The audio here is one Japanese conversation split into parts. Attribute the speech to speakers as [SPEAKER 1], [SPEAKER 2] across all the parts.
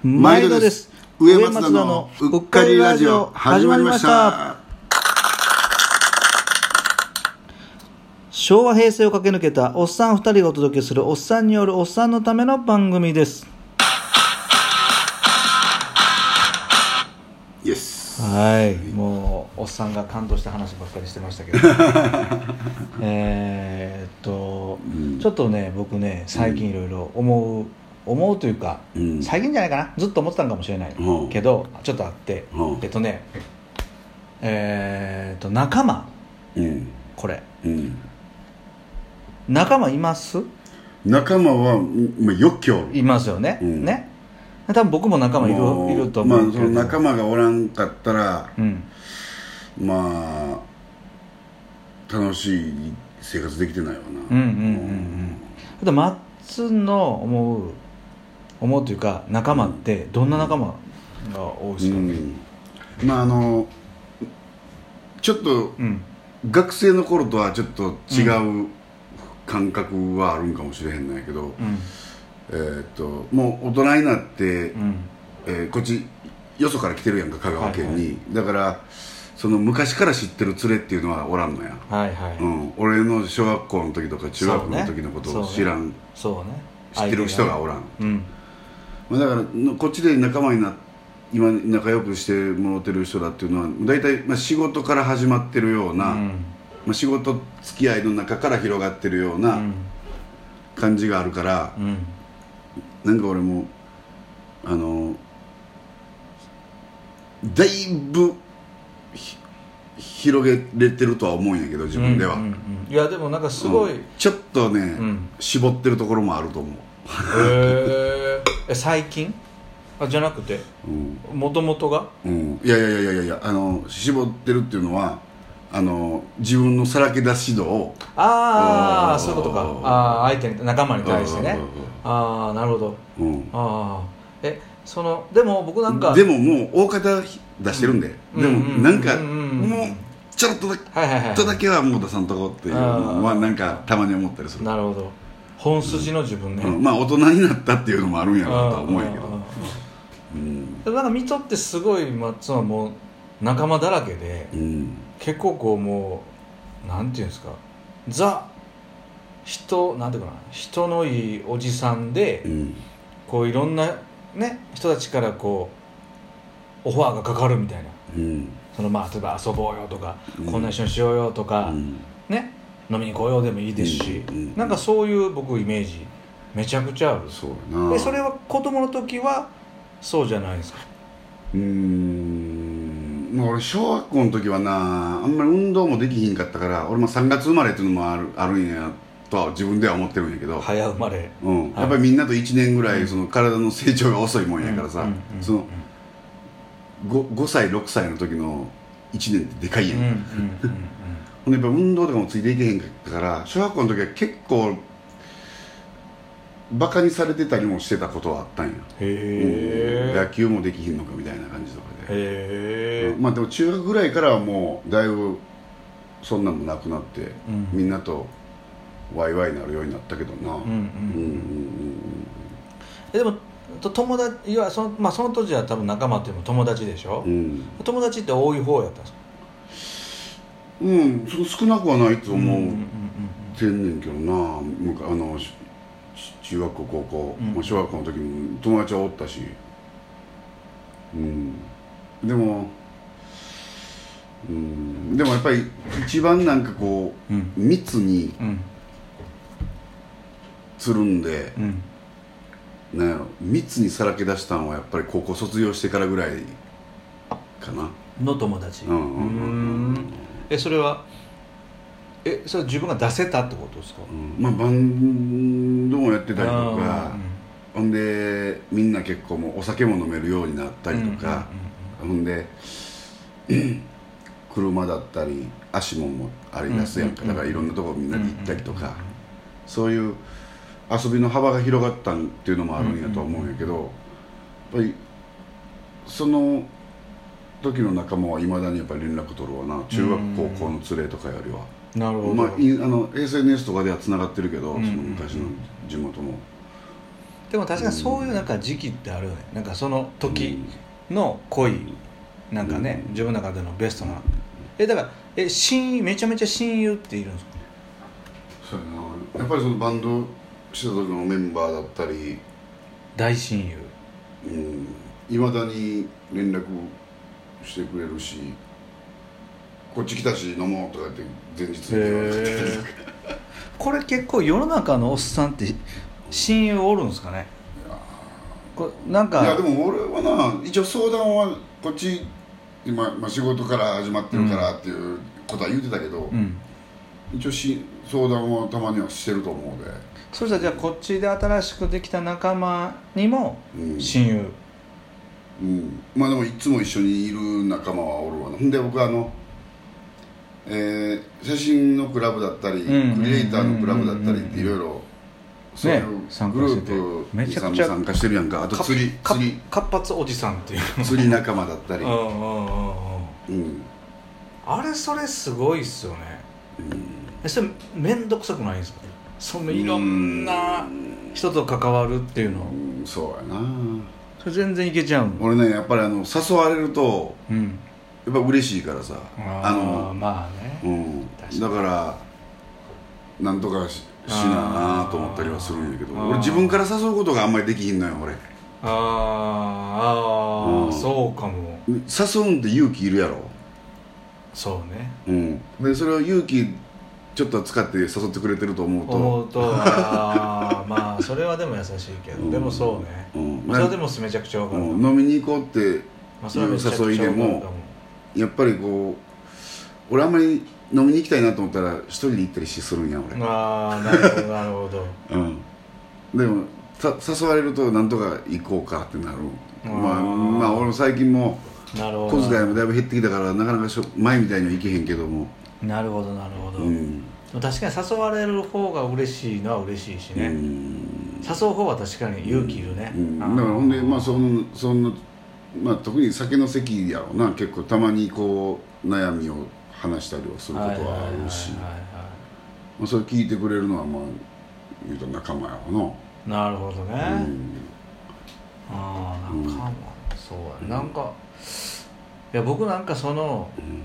[SPEAKER 1] 毎度です。上松田のうっかりラジオ始まりました。昭和平成を駆け抜けたおっさん2人がお届けするおっさんによるおっさんのための番組です。
[SPEAKER 2] イエス。
[SPEAKER 1] はい、もうおっさんが感動した話ばっかりしてましたけどちょっとね僕ね最近いろいろ思うというか、最近じゃないかな、ずっと思ってたのかもしれないけど、ちょっとあって、仲間、これ、仲間います？
[SPEAKER 2] 仲間はよっきょ
[SPEAKER 1] いますよね、ね、多分僕も仲間いると思うけど、
[SPEAKER 2] その仲間がおらんかったら、楽しい生活できてないわな。
[SPEAKER 1] 松の思うというか仲間ってどんな仲間が多いですかね。
[SPEAKER 2] ちょっと、学生の頃とはちょっと違う感覚はあるんかもしれへんのやけど、もう大人になって、こっちよそから来てるやんか、香川県に、だからその昔から知ってる連れっていうのはおらんのや、俺の小学校の時とか中学の時のことを知らん、知ってる人がおらん、だからこっちで仲間に今仲良くしてもらってる人だっていうのは大体、仕事から始まってるような、仕事付き合いの中から広がってるような感じがあるから、なんか俺もだいぶ広げれてるとは思うんやけど自分では、
[SPEAKER 1] いやでもなんかすごい、
[SPEAKER 2] ちょっとね、絞ってるところもあると思う。
[SPEAKER 1] 最近じゃなくてもともとが、
[SPEAKER 2] いや絞ってるっていうのは自分のさらけ出し度を、
[SPEAKER 1] そういうことか、相手に仲間に対してね、なるほど、でも僕なんか
[SPEAKER 2] でももう大方出してるんで、でもなんかもうちょっとだけはもう出さんとこっていうのはなんかたまに思ったりする。
[SPEAKER 1] なるほど、本筋の自分ね、
[SPEAKER 2] 大人になったっていうのもあるんやろうとは思うんやけど、
[SPEAKER 1] なんか見とってすごい松はもう仲間だらけで、結構こうもうなんていうんですか、なんていうかな、人のいいおじさんで、こういろんなね人たちからこうオファーがかかるみたいな、例えば遊ぼうよとか、こんな一緒にしようよとか、ね、飲みに来ようでもいいですし、なんかそういう僕イメージめちゃくちゃある。でそれは子供の時はそうじゃないですか。
[SPEAKER 2] 俺小学校の時はな、あんまり運動もできひんかったから、俺も3月生まれっていうのもあるんやとは自分では思ってるんやけど、
[SPEAKER 1] 早生まれ、
[SPEAKER 2] やっぱりみんなと1年ぐらいその体の成長が遅いもんやからさ、その 5歳6歳の時の1年ってでかいやん。ほんでやっぱ運動とかもついていけへんかったから、小学校の時は結構バカにされてたりもしてたことはあったんや。野球もできひんのかみたいな感じとかで、でも中学ぐらいからはもうだいぶそんなんもなくなって、みんなとワイワイなるようになったけどな。
[SPEAKER 1] でも友達、いやその当時は多分仲間っていうのも友達でしょ、友達って多い方やったんですか？
[SPEAKER 2] 少なくはないと思ってんねんけどな。中学校高校、小学校の時に友達はおったし、でもやっぱり一番なんかこう、密につるんで、密にさらけ出したのはやっぱり高校卒業してからぐらいかな
[SPEAKER 1] の友達。それはそれ自分が出せたってことですか？
[SPEAKER 2] バンドもやってたりとか、ほんでみんな結構もうお酒も飲めるようになったりとか、ほんで車だったり足もあり出すやんか、だからいろんなとこみんなで行ったりとか、そういう遊びの幅が広がったっていうのもあるんやと思うんやけど、やっぱりその時の仲間はいまだにやっぱり連絡取るわな、中学高校の連れとかよりは。
[SPEAKER 1] なるほど。
[SPEAKER 2] SNS とかではつながってるけど、その昔の地元も
[SPEAKER 1] でも確かにそういうなんか時期ってあるよね。なんかその時の恋なんかね、自分の中でのベストなだからめちゃめちゃ親友っているんですか？
[SPEAKER 2] そうやな、やっぱりそのバンドした時のメンバーだったり
[SPEAKER 1] 大親友、
[SPEAKER 2] いまだに連絡してくれるし、こっち来たし飲もうとかって前日に言われて
[SPEAKER 1] これ結構世の中のおっさんって親友おるんですかね？なんか
[SPEAKER 2] いやでも俺はな、一応相談はこっち今、仕事から始まってるからっていうことは言うてたけど、一応相談はたまにはしてると思うで。
[SPEAKER 1] そしたらじゃあこっちで新しくできた仲間にも親友、
[SPEAKER 2] まあでもいつも一緒にいる仲間はおるわな。ほんで僕写真のクラブだったり、クリエイターのクラブだったりっていろいろそういうグループに参加してるやんか。あと釣り
[SPEAKER 1] 活発おじさんっていう
[SPEAKER 2] 釣り仲間だったり
[SPEAKER 1] あれそれすごいっすよね。それ面倒くさくないんですか？そのいろんな人と関わるっていうの。
[SPEAKER 2] そうやな、
[SPEAKER 1] それ全然いけちゃうの。
[SPEAKER 2] 俺ねやっぱり誘われると、やっぱ嬉しいからさ。
[SPEAKER 1] まあね、
[SPEAKER 2] だからなんとかしなと思ったりはするんやけど、俺自分から誘うことがあんまりできひんのよ俺。
[SPEAKER 1] そうかも。
[SPEAKER 2] 誘うんって勇気いるやろ。
[SPEAKER 1] そうね。
[SPEAKER 2] でそれを勇気ちょっと使って誘ってくれてると思うと
[SPEAKER 1] まあそれはでも優しいけど、でもそうね、それでもめちゃくちゃ分かる。
[SPEAKER 2] 飲みに行こうっていう誘いでもやっぱりこう俺あんまり飲みに行きたいなと思ったら一人で行ったりするんや俺。
[SPEAKER 1] なるほどなるほど。
[SPEAKER 2] でも誘われるとなんとか行こうかってなる。まあ俺も最近も小遣いもだいぶ減ってきたからなかなか前みたいには行けへんけども。
[SPEAKER 1] なるほどなるほど、確かに誘われる方が嬉しいのは嬉しいしね、誘う方は確かに勇気いるね。
[SPEAKER 2] だからほんでそんな特に酒の席やろうな、結構たまにこう悩みを話したりはすることはあるし、それ聞いてくれるのは言うと仲間やろ
[SPEAKER 1] な。なるほどね。仲間、そうや、なんかいや僕なんかその、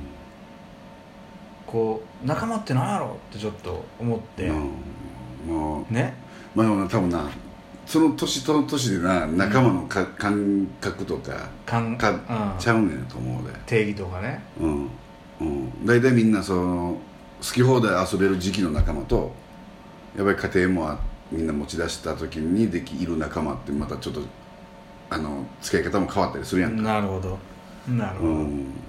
[SPEAKER 1] こう仲間って何やろってちょっと思って、ね、
[SPEAKER 2] 多分なその年との年でな仲間の感覚とかちゃうねんと思うで、
[SPEAKER 1] 定義とかね。
[SPEAKER 2] 大体みんなその好き放題遊べる時期の仲間と、やっぱり家庭もみんな持ち出した時にいる仲間ってまたちょっと付き合い方も変わったりするやんか。
[SPEAKER 1] なるほどなるほど。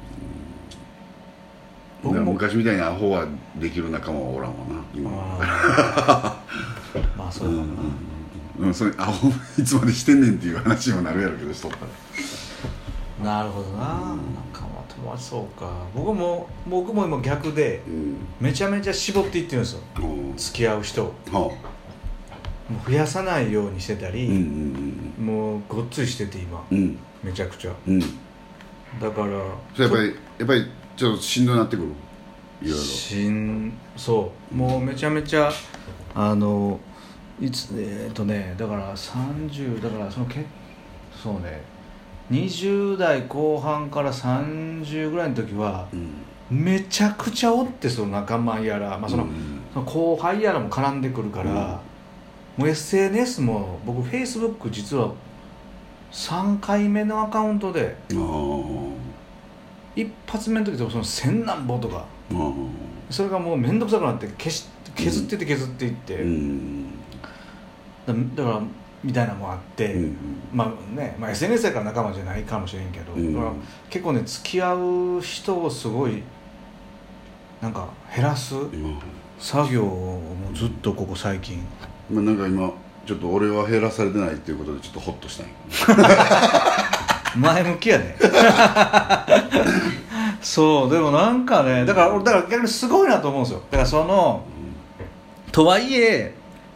[SPEAKER 2] 昔みたいにアホはできる仲間はおらんわな今
[SPEAKER 1] は。まあそうだな。
[SPEAKER 2] それアホいつまでしてんねんっていう話にもなるやろけどしとった
[SPEAKER 1] ら。なるほどな。仲間友達、そうか。僕も今逆で、めちゃめちゃ絞っていってるんですよ、付き合う人を。もう増やさないようにしてたり、もうごっついしてて今、めちゃくちゃ、だから
[SPEAKER 2] やっぱりちょっとしんどくなってくる。いろいろ
[SPEAKER 1] そうもうめちゃめちゃだから30だからそうね20代後半から30ぐらいの時は、めちゃくちゃおって、その仲間やら、その後輩やらも絡んでくるから、もう SNS も僕 Facebook 実は3回目のアカウントで、一発目の時とその1000何本とか、それがもう面倒くさくなって削っていって、だからみたいなのもあって、SNS やから仲間じゃないかもしれんけど、だから結構ね付き合う人をすごいなんか減らす作業をもうずっとここ最近、
[SPEAKER 2] なんか今ちょっと俺は減らされてないっていうことでちょっとホッとしたんよ。
[SPEAKER 1] 前向きやね。そうでもなんかね、だから逆にすごいなと思うんですよ。だからとはいえ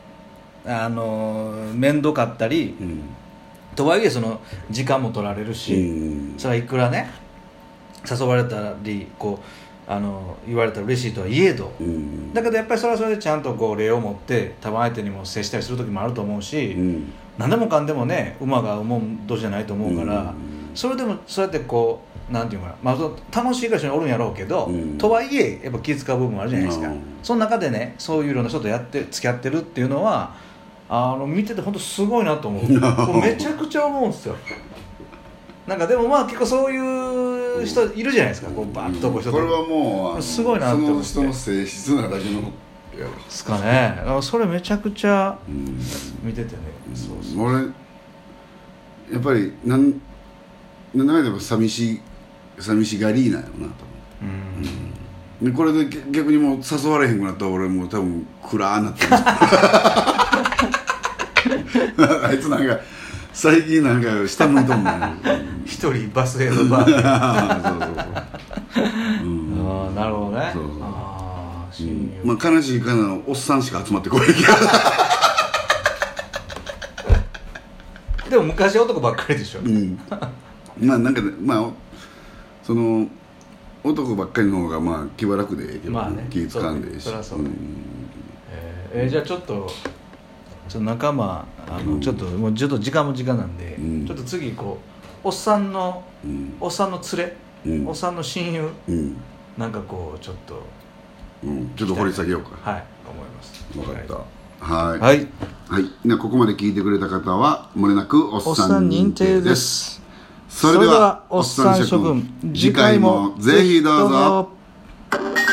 [SPEAKER 1] 面倒かったり、とはいえその時間も取られるし、それはいくらね誘われたり言われたら嬉しいとはいえど、だけどやっぱりそれはそれでちゃんとこう礼を持って多分相手にも接したりする時もあると思うし、 何でもかんでもね馬が思う年じゃないと思うから、それでもそうやってこうなんていうかな、まあ、楽しいから一緒におるんやろうけど、とはいえやっぱ気遣う部分もあるじゃないですか、その中でねそういういろんな人と付き合ってるっていうのは見てて本当すごいなと思うめちゃくちゃ思うんですよ。なんかでもまあ結構そういう人いるじゃないですか、こうバッとこう人と
[SPEAKER 2] これはもう
[SPEAKER 1] すごいなって思って、
[SPEAKER 2] その人の性質なだけの
[SPEAKER 1] ですかね。それめちゃくちゃ見ててね、そう
[SPEAKER 2] 俺やっぱりなんでも寂しがりなんやろなと思う。でこれで逆にもう誘われへんくなったら俺もう多分暗ーなってるあいつなんか最近なんか下向いとんねん
[SPEAKER 1] 一人バスへのバーでなるほどね。
[SPEAKER 2] まあ悲しいかなおっさんしか集まってこないけ
[SPEAKER 1] どでも昔は男ばっかりでしょ、
[SPEAKER 2] まあなんかまあその男ばっかりの方がまあ気は楽でええけど、
[SPEAKER 1] まあね、
[SPEAKER 2] 気使うんでええし、
[SPEAKER 1] じゃあちょっと仲間ちょっともうちょっと時間も時間なんで、ちょっと次こうおっさんの連れ、おっさんの親友、なんかこうちょっと
[SPEAKER 2] ちょっと掘り下げようか。
[SPEAKER 1] はい、思います。
[SPEAKER 2] 分かった。はい。ここまで聞いてくれた方はもれなくおっさん認定です。それではおっさん諸君、次回もぜひどうぞ。